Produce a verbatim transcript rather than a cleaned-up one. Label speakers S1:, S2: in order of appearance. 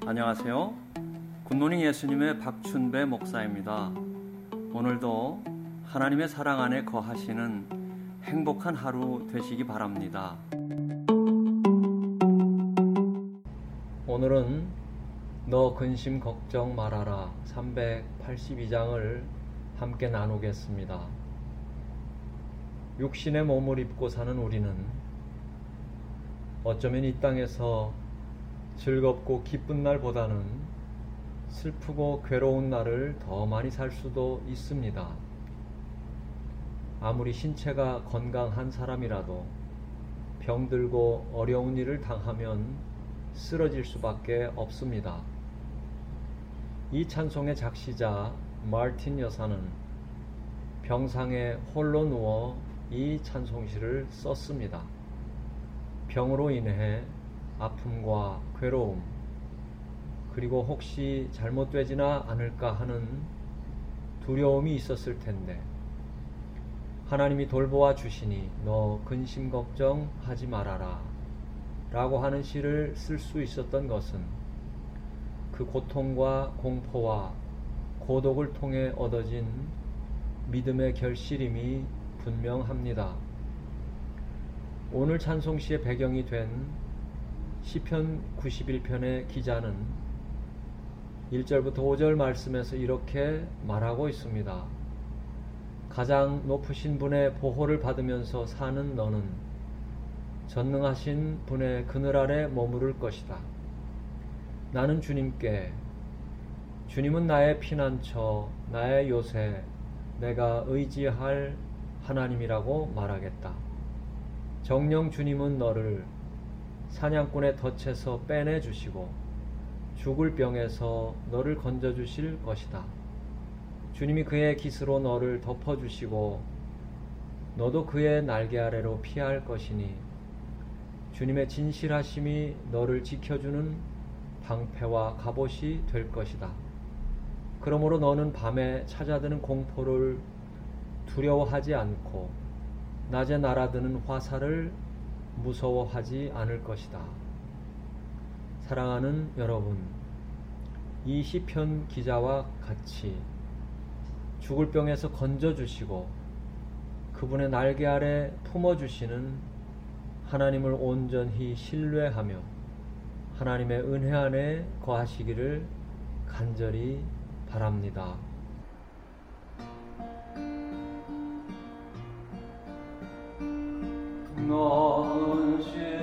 S1: 안녕하세요. 굿모닝 예수님의 박춘배 목사입니다. 오늘도 하나님의 사랑 안에 거하시는 행복한 하루 되시기 바랍니다. 오늘은 너 근심 걱정 말아라 삼백팔십이 장을 함께 나누겠습니다. 육신의 몸을 입고 사는 우리는 어쩌면 이 땅에서 즐겁고 기쁜 날보다는 슬프고 괴로운 날을 더 많이 살 수도 있습니다. 아무리 신체가 건강한 사람이라도 병들고 어려운 일을 당하면 쓰러질 수밖에 없습니다. 이 찬송의 작시자 마틴 여사는 병상에 홀로 누워 이 찬송시를 썼습니다. 병으로 인해 아픔과 괴로움, 그리고 혹시 잘못되지나 않을까 하는 두려움이 있었을 텐데 하나님이 돌보아 주시니 너 근심 걱정하지 말아라 라고 하는 시를 쓸 수 있었던 것은 그 고통과 공포와 고독을 통해 얻어진 믿음의 결실임이 분명합니다. 오늘 찬송시의 배경이 된 시편 구십일 편의 기자는 일 절부터 오 절 말씀에서 이렇게 말하고 있습니다. 가장 높으신 분의 보호를 받으면서 사는 너는 전능하신 분의 그늘 아래 머무를 것이다. 나는 주님께 주님은 나의 피난처, 나의 요새, 내가 의지할 하나님이라고 말하겠다. 정녕 주님은 너를 사냥꾼의 덫에서 빼내주시고 죽을 병에서 너를 건져주실 것이다. 주님이 그의 깃으로 너를 덮어주시고 너도 그의 날개 아래로 피할 것이니 주님의 진실하심이 너를 지켜주는 방패와 갑옷이 될 것이다. 그러므로 너는 밤에 찾아드는 공포를 두려워하지 않고 낮에 날아드는 화살을 무서워하지 않을 것이다. 사랑하는 여러분, 이 시편 기자와 같이 죽을 병에서 건져주시고 그분의 날개 아래 품어주시는 하나님을 온전히 신뢰하며 하나님의 은혜 안에 거하시기를 간절히 바랍니다. 너 근심